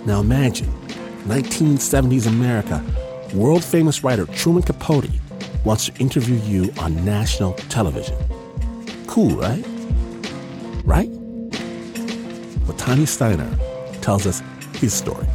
Now imagine, 1970s America, world-famous writer Truman Capote wants to interview you on national television. Cool, right? Right? Watani Steiner tells us his story.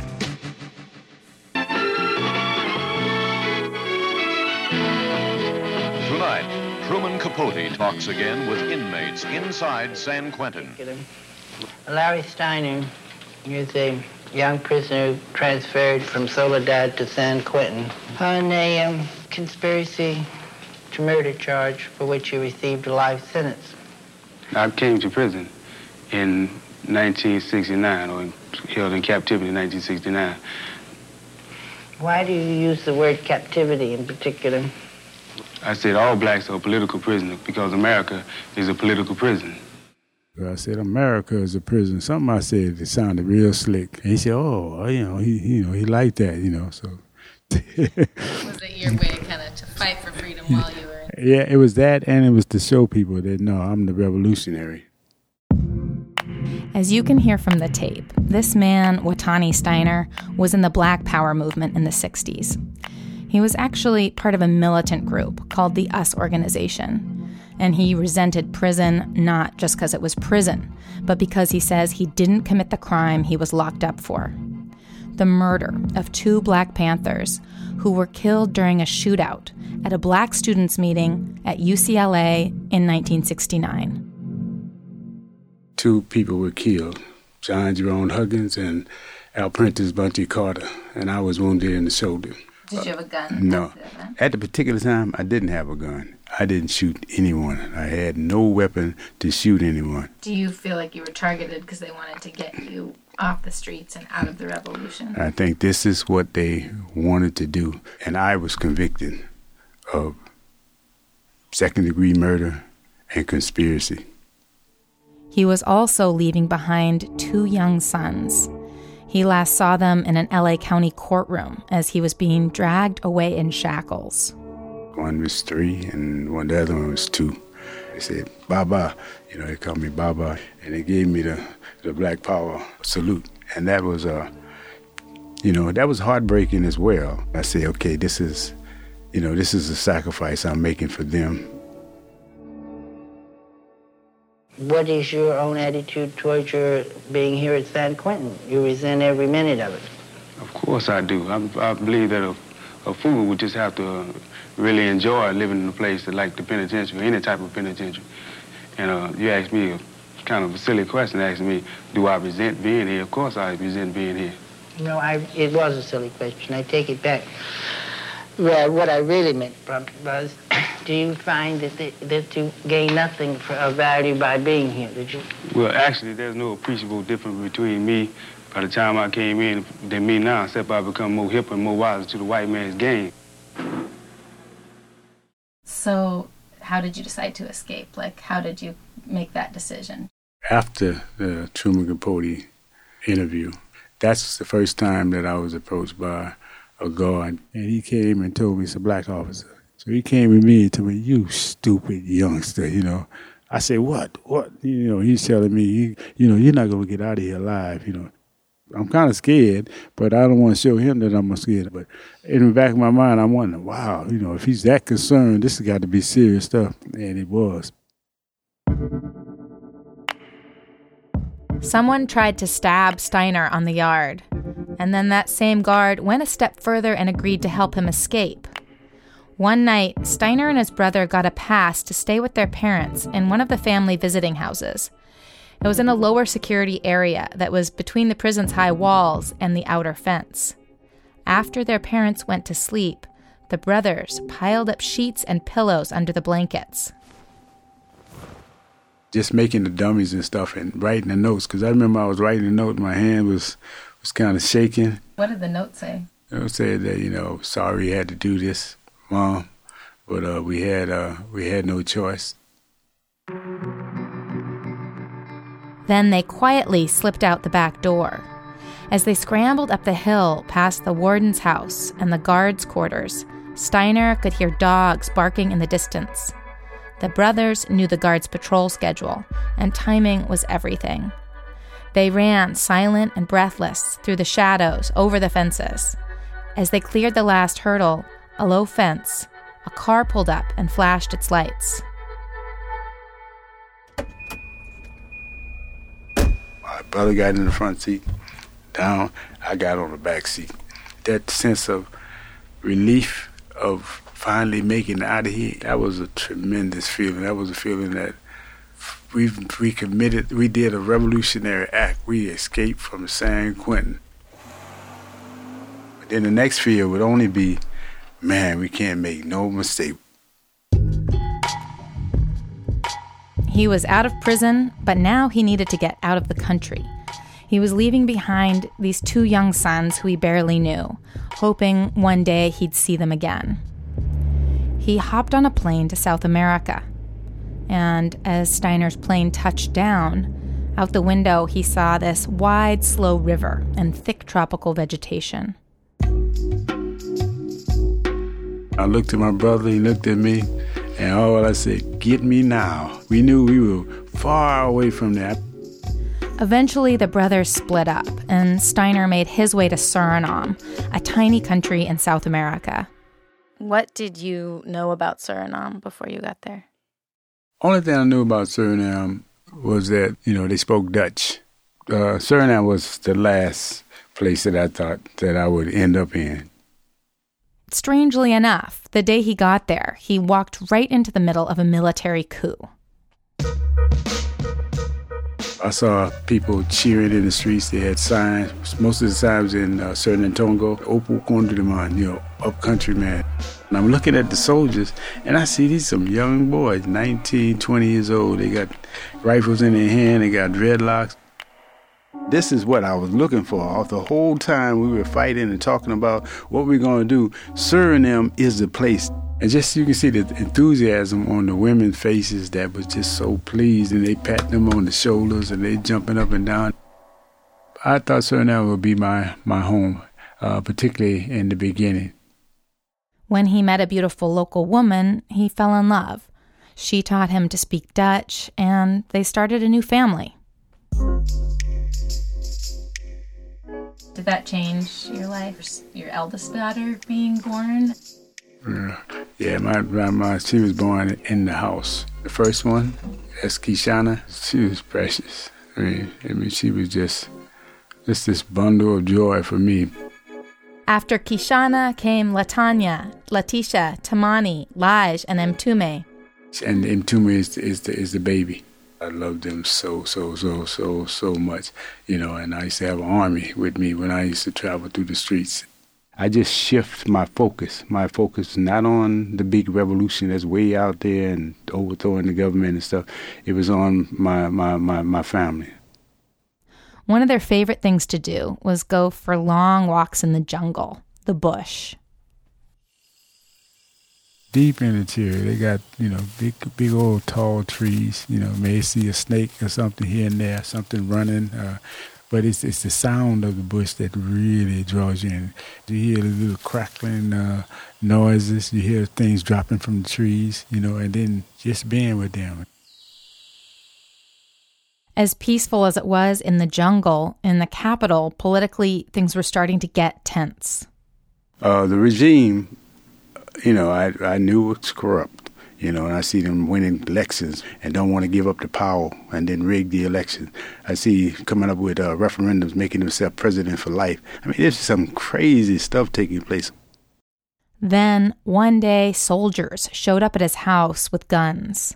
Tonight, Truman Capote talks again with inmates inside San Quentin. Larry Steiner is a young prisoner transferred from Soledad to San Quentin on a conspiracy to murder charge for which he received a life sentence. I came to prison in 1969, or held in captivity in 1969. Why do you use the word captivity in particular? I said all blacks are political prisoners because America is a political prison. I said America is a prison. Something I said that sounded real slick. And he said, "Oh, he liked that, so." Was it your way kind of to fight for freedom while you were in? Yeah, it was that, and it was to show people that, no, I'm the revolutionary. As you can hear from the tape, this man, Watani Steiner, was in the Black Power movement in the 60s. He was actually part of a militant group called the US Organization, and he resented prison not just because it was prison, but because he says he didn't commit the crime he was locked up for. The murder of 2 Black Panthers who were killed during a shootout at a black students' meeting at UCLA in 1969. 2 people were killed, John Jerome Huggins and Al Prentice Bunty Carter, and I was wounded in the shoulder. Did you have a gun? No. At the particular time, I didn't have a gun. I didn't shoot anyone. I had no weapon to shoot anyone. Do you feel like you were targeted because they wanted to get you off the streets and out of the revolution? I think this is what they wanted to do. And I was convicted of second-degree murder and conspiracy. He was also leaving behind 2 young sons. He last saw them in an LA County courtroom as he was being dragged away in shackles. One was 3 and the other one was 2. They said, "Baba," they called me Baba, and they gave me the Black Power salute. And that was, that was heartbreaking as well. I said, okay, this is a sacrifice I'm making for them. What is your own attitude towards your being here at San Quentin? You resent every minute of it. Of course I do. I believe that a fool would just have to really enjoy living in a place like the penitentiary, any type of penitentiary. And you asked me kind of a silly question, asking me, do I resent being here? Of course I resent being here. No, it was a silly question. I take it back. Well, what I really meant was, do you find that you gain nothing of value by being here, did you? Well, actually, there's no appreciable difference between me by the time I came in than me now, except I become more hip and more wise to the white man's game. So how did you decide to escape? How did you make that decision? After the Truman Capote interview, that's the first time that I was approached by a guard, and he came and told me it's a black officer. So he came to me and told me, "You stupid youngster," I said, what? He's telling me, you're not going to get out of here alive, I'm kind of scared, but I don't want to show him that I'm scared. But in the back of my mind, I'm wondering, wow, if he's that concerned, this has got to be serious stuff. And it was. Someone tried to stab Steiner on the yard, and then that same guard went a step further and agreed to help him escape. One night, Steiner and his brother got a pass to stay with their parents in one of the family visiting houses. It was in a lower security area that was between the prison's high walls and the outer fence. After their parents went to sleep, the brothers piled up sheets and pillows under the blankets. Just making the dummies and stuff and writing the notes, because I remember I was writing the note, my hand was kind of shaking. What did the note say? It said that, sorry you had to do this, Mom, but we had no choice. Then they quietly slipped out the back door. As they scrambled up the hill past the warden's house and the guards' quarters, Steiner could hear dogs barking in the distance. The brothers knew the guards' patrol schedule, and timing was everything. They ran, silent and breathless, through the shadows, over the fences. As they cleared the last hurdle, a low fence, a car pulled up and flashed its lights. My brother got in the front seat, down, I got on the back seat. That sense of relief of finally making it out of here, that was a tremendous feeling. That was a feeling that we did a revolutionary act. We escaped from San Quentin. But then the next fear would only be, man, we can't make no mistake. He was out of prison, but now he needed to get out of the country. He was leaving behind these 2 young sons who he barely knew, hoping one day he'd see them again. He hopped on a plane to South America. And as Steiner's plane touched down, out the window he saw this wide, slow river and thick tropical vegetation. I looked at my brother, he looked at me, and all I said, get me now. We knew we were far away from that. Eventually, the brothers split up, and Steiner made his way to Suriname, a tiny country in South America. What did you know about Suriname before you got there? Only thing I knew about Suriname was that, they spoke Dutch. Suriname was the last place that I thought that I would end up in. Strangely enough, the day he got there, he walked right into the middle of a military coup. I saw people cheering in the streets. They had signs. Most of the signs in Suriname, Opo Kondreman, upcountry man. And I'm looking at the soldiers, and I see these some young boys, 19, 20 years old. They got rifles in their hand. They got dreadlocks. This is what I was looking for. The whole time we were fighting and talking about what we're going to do, Suriname is the place. And just you can see the enthusiasm on the women's faces that was just so pleased, and they patting them on the shoulders and they jumping up and down. I thought Suriname would be my home, particularly in the beginning. When he met a beautiful local woman, he fell in love. She taught him to speak Dutch, and they started a new family. Did that change your life? Your eldest daughter being born? Yeah, my she was born in the house. The first one, that's Kishana. She was precious. I mean, she was just this bundle of joy for me. After Kishana came Latanya, Letitia, Tamani, Laj, and Mtume. And Mtume is the baby. I loved them so much, and I used to have an army with me when I used to travel through the streets. I just shift my focus. My focus not on the big revolution that's way out there and overthrowing the government and stuff. It was on my family. One of their favorite things to do was go for long walks in the jungle, the bush. Deep in the interior, they got, big old tall trees. May see a snake or something here and there, something running. But it's the sound of the bush that really draws you in. You hear the little crackling noises. You hear things dropping from the trees, and then just being with them. As peaceful as it was in the jungle, in the capital, politically, things were starting to get tense. The regime, I knew it's corrupt, and I see them winning elections and don't want to give up the power and then rig the election. I see coming up with referendums, making themselves president for life. I mean, there's some crazy stuff taking place. Then, one day, soldiers showed up at his house with guns.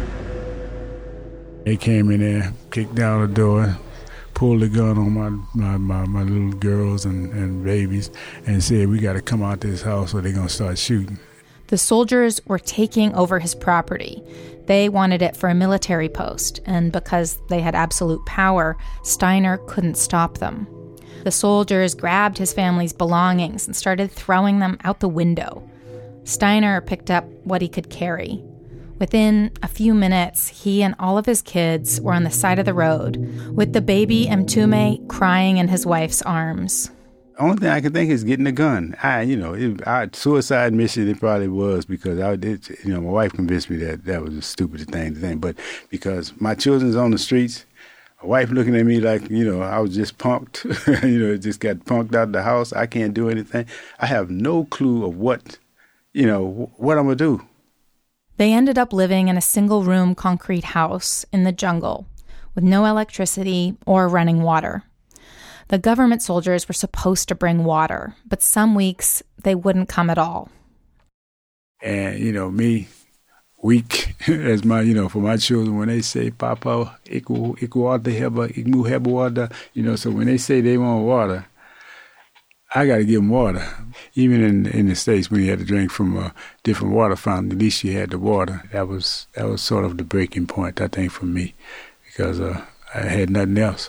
They came in there, kicked down the door, pulled the gun on my little girls and babies, and said, we got to come out this house or they're going to start shooting. The soldiers were taking over his property. They wanted it for a military post, and because they had absolute power, Steiner couldn't stop them. The soldiers grabbed his family's belongings and started throwing them out the window. Steiner picked up what he could carry. Within a few minutes, he and all of his kids were on the side of the road, with the baby Mtume crying in his wife's arms. The only thing I can think is getting a gun. Suicide mission it probably was, because my wife convinced me that was the stupidest thing to think. But because my children's on the streets, My wife looking at me like, I was just punked, just got punked out of the house. I can't do anything. I have no clue of what I'm going to do. They ended up living in a single-room concrete house in the jungle with no electricity or running water. The government soldiers were supposed to bring water, but some weeks they wouldn't come at all. And, me, weak as for my children, when they say, Papa, iku water heba, ikmu heba water, so when they say they want water, I got to give them water. Even in the States, when you had to drink from a different water fountain, at least you had the water. That was sort of the breaking point, I think, for me, because I had nothing else.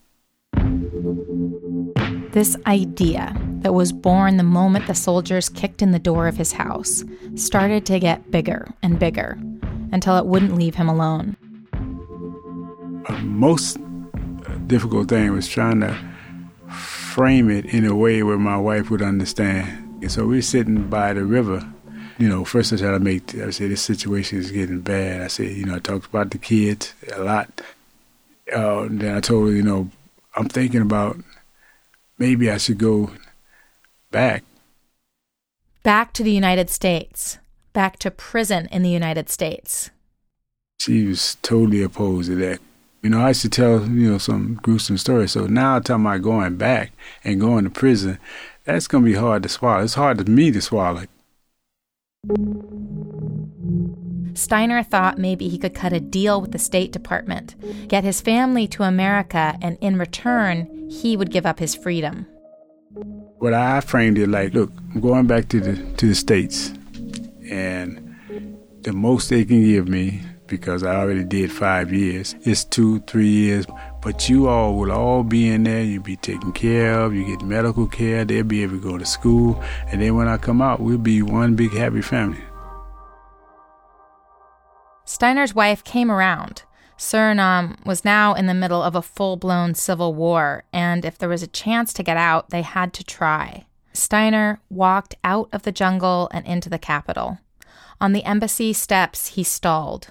This idea that was born the moment the soldiers kicked in the door of his house started to get bigger and bigger until it wouldn't leave him alone. Most difficult thing was trying to frame it in a way where my wife would understand. And so we're sitting by the river. First I said, this situation is getting bad. I said, I talked about the kids a lot. Then I told her, I'm thinking about maybe I should go back. Back to the United States. Back to prison in the United States. She was totally opposed to that. I used to tell, some gruesome stories. So now I'm talking about going back and going to prison. That's going to be hard to swallow. It's hard for me to swallow. Steiner thought maybe he could cut a deal with the State Department, get his family to America, and in return, he would give up his freedom. But I framed it like, look, I'm going back to the States, and the most they can give me, because I already did 5 years, is 2-3 years. But you all will all be in there. You'll be taken care of. You get medical care. They'll be able to go to school. And then when I come out, we'll be one big happy family. Steiner's wife came around. Suriname was now in the middle of a full-blown civil war, and if there was a chance to get out, they had to try. Steiner walked out of the jungle and into the capital. On the embassy steps, he stalled.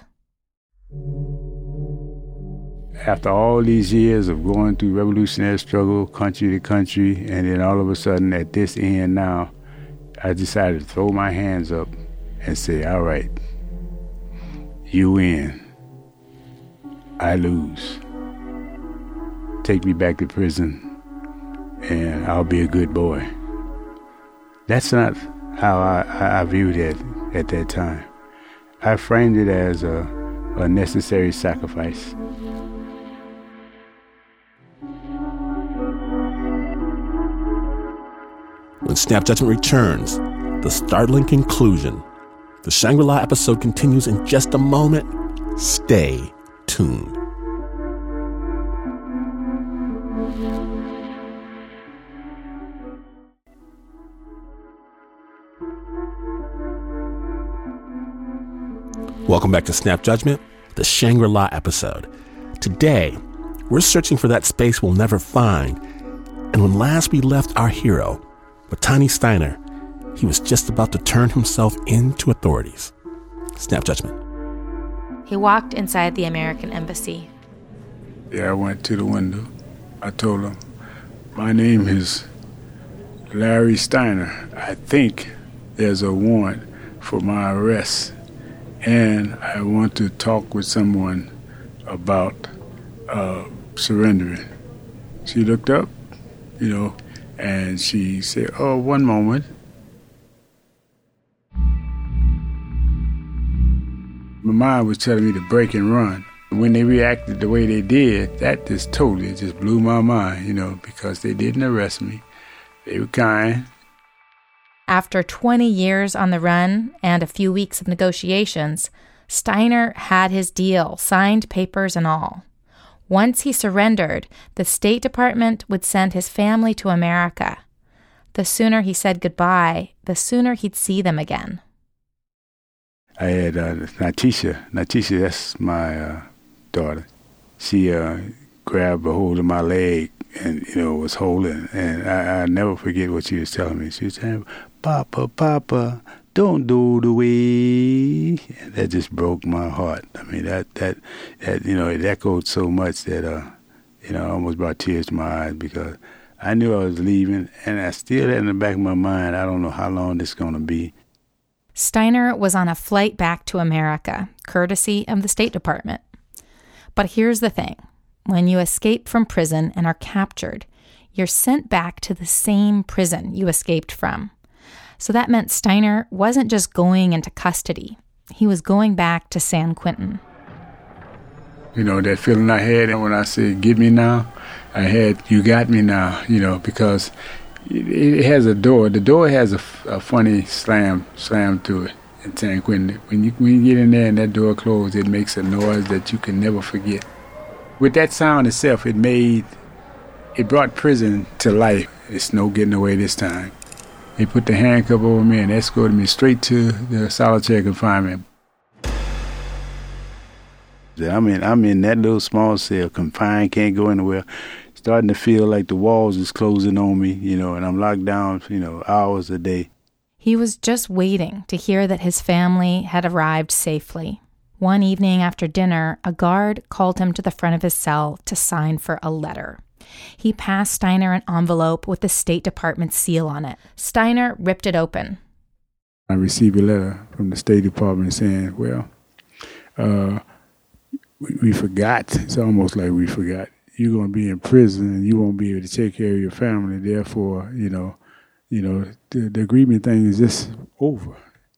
After all these years of going through revolutionary struggle, country to country, and then all of a sudden at this end now, I decided to throw my hands up and say, all right, you win. I lose. Take me back to prison, and I'll be a good boy. That's not how I viewed it at that time. I framed it as a necessary sacrifice. When Snap Judgment returns, the startling conclusion. The Shangri-La episode continues in just a moment. Stay tuned. Welcome back to Snap Judgment, the Shangri-La episode. Today, we're searching for that space we'll never find. And when last we left our hero, Watani Steiner, he was just about to turn himself in to authorities. Snap Judgment. He walked inside the American embassy. Yeah, I went to the window. I told him, my name is Larry Steiner. I think there's a warrant for my arrest, and I want to talk with someone about surrendering. She looked up, and she said, oh, one moment. My mind was telling me to break and run. When they reacted the way they did, that just totally just blew my mind, because they didn't arrest me. They were kind. After 20 years on the run and a few weeks of negotiations, Steiner had his deal, signed papers and all. Once he surrendered, the State Department would send his family to America. The sooner he said goodbye, the sooner he'd see them again. I had Natisha. Natisha, that's my daughter. She grabbed a hold of my leg and, was holding. And I never forget what she was telling me. She was saying, Papa, Papa, don't do the way. And that just broke my heart. I mean, that it echoed so much that You know, I almost brought tears to my eyes because I knew I was leaving, and I still had in the back of my mind, I don't know how long this is going to be. Steiner was on a flight back to America, courtesy of the State Department. But here's the thing. When you escape from prison and are captured, you're sent back to the same prison you escaped from. So that meant Steiner wasn't just going into custody. He was going back to San Quentin. You know, that feeling I had when I said, get me now, I had, you got me now, you know, because it has a door. The door has a funny slam to it in San Quentin. When you get in there and that door closes, it makes a noise that you can never forget. With that sound itself, it brought prison to life. It's no getting away this time. They put the handcuff over me and escorted me straight to the solitary confinement. I'm in that little small cell, confined, can't go anywhere. Starting to feel like the walls is closing on me, you know, and I'm locked down, you know, hours a day. He was just waiting to hear that his family had arrived safely. One evening after dinner, a guard called him to the front of his cell to sign for a letter. He passed Steiner an envelope with the State Department seal on it. Steiner ripped it open. I received a letter from the State Department saying, well, we forgot. It's almost like we forgot. You're going to be in prison and you won't be able to take care of your family. Therefore, the agreement thing is just over.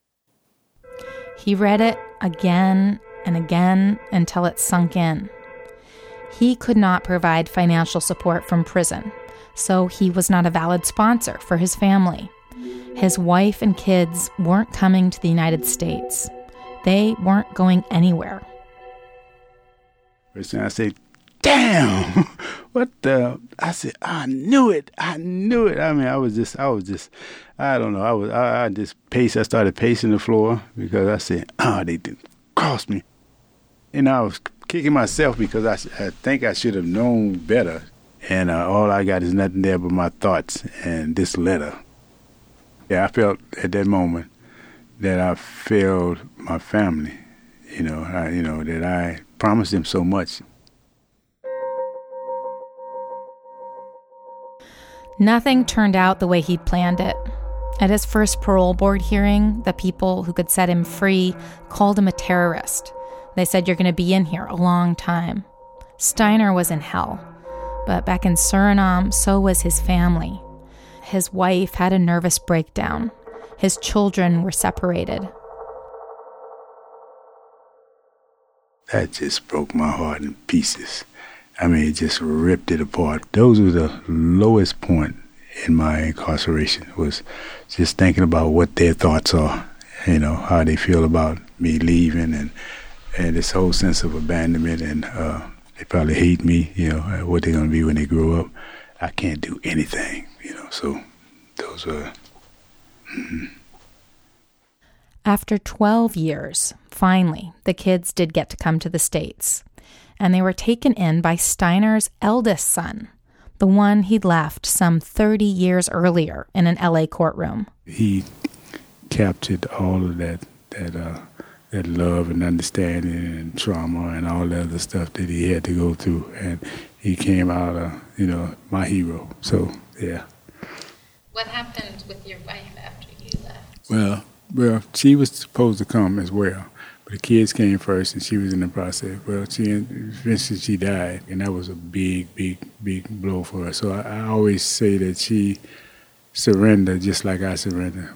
He read it again and again until it sunk in. He could not provide financial support from prison, so he was not a valid sponsor for his family. His wife and kids weren't coming to the United States. They weren't going anywhere. First thing I said, damn, what the? I said, I knew it. I mean, I don't know. I just paced. I started pacing the floor because I said, they didn't cross me. And I was kicking myself because I think I should have known better. And all I got is nothing there but my thoughts and this letter. Yeah, I felt at that moment that I failed my family. That I promised them so much. Nothing turned out the way he'd planned it. At his first parole board hearing, the people who could set him free called him a terrorist. They said, you're going to be in here a long time. Steiner was in hell. But back in Suriname, so was his family. His wife had a nervous breakdown. His children were separated. That just broke my heart in pieces. I mean, it just ripped it apart. Those were the lowest point in my incarceration, was just thinking about what their thoughts are, how they feel about me leaving and this whole sense of abandonment, and they probably hate me, what they're going to be when they grow up. I can't do anything, so those were... After 12 years, finally, the kids did get to come to the States, and they were taken in by Steiner's eldest son, the one he'd left some 30 years earlier in an LA courtroom. He captured all of that love and understanding and trauma and all the other stuff that he had to go through, and he came out, my hero. So, yeah. What happened with your wife after you left? Well, she was supposed to come as well, but the kids came first, and she was in the process. Well, eventually she died, and that was a big, big, big blow for her. So I always say that she surrendered just like I surrendered.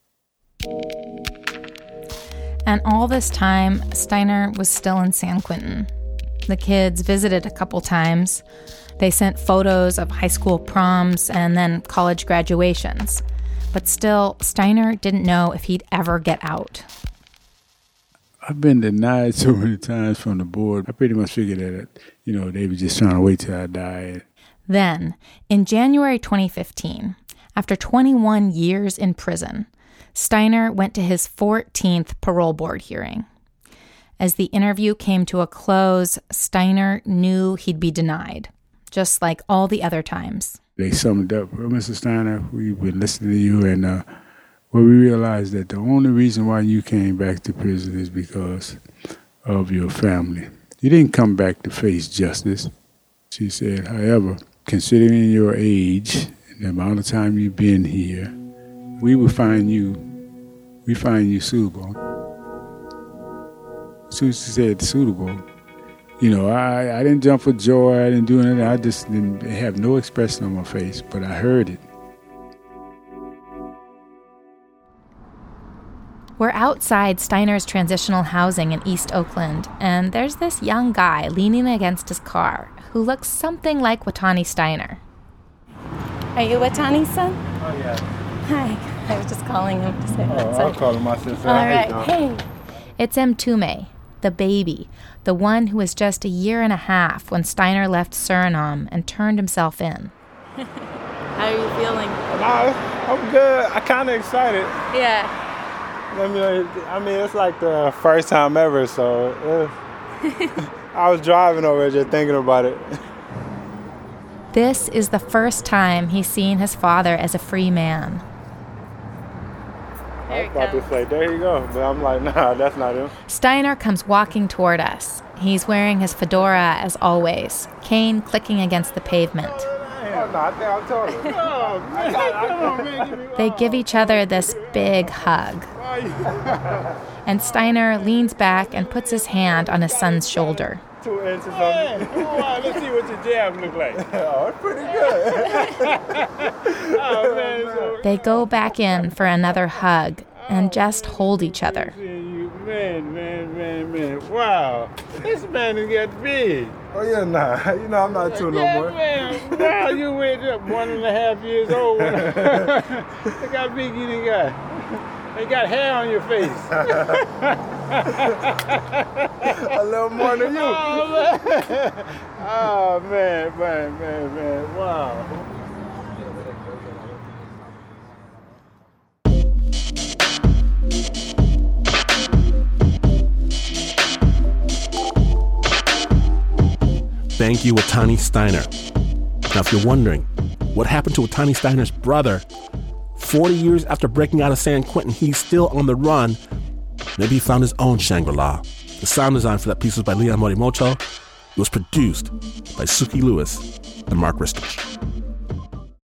And all this time, Steiner was still in San Quentin. The kids visited a couple times. They sent photos of high school proms and then college graduations. But still, Steiner didn't know if he'd ever get out. I've been denied so many times from the board. I pretty much figured that, they were just trying to wait till I died. Then, in January 2015, after 21 years in prison, Steiner went to his 14th parole board hearing. As the interview came to a close, Steiner knew he'd be denied, just like all the other times. They summed up, well, Mr. Steiner, we've been listening to you, and we realized that the only reason why you came back to prison is because of your family. You didn't come back to face justice. She said, however, considering your age and the amount of time you've been here, we find you suitable. As soon as she said suitable, I didn't jump for joy, I didn't do anything, I just didn't have no expression on my face, but I heard it. We're outside Steiner's transitional housing in East Oakland, and there's this young guy leaning against his car who looks something like Watani Steiner. Are you Watani's son? Oh, yeah. Hi. I was just calling him to say that. I'll call him my sister. All right. Hey. It's Mtume, the baby, the one who was just 1.5 years when Steiner left Suriname and turned himself in. How are you feeling? I'm good. I'm kind of excited. Yeah. I mean, it's like the first time ever, so I was driving over just thinking about it. This is the first time he's seen his father as a free man. I was about to say, there you go, but I'm like, nah, that's not him. Steiner comes walking toward us. He's wearing his fedora as always, cane clicking against the pavement. Oh, no, I think I'm talking. Oh, man. They give each other this big hug. And Steiner leans back and puts his hand on his son's shoulder. 2 inches on me. Oh, let's see what your jab look like. Oh, it's pretty good. Oh, man. They go back in for another hug and just hold each other. Man. Wow. This man has got big. Oh, yeah, nah. I'm not 2 no more. Man, wow, you went up 1.5 years old. Look how big you got. You got hair on your face. A little more than you. Oh, man. Wow. Thank you, Watani Steiner. Now, if you're wondering, what happened to Watani Steiner's brother? 40 years after breaking out of San Quentin, he's still on the run. Maybe he found his own Shangri-La. The sound design for that piece was by Leon Morimoto. It was produced by Suki Lewis and Mark Ristich.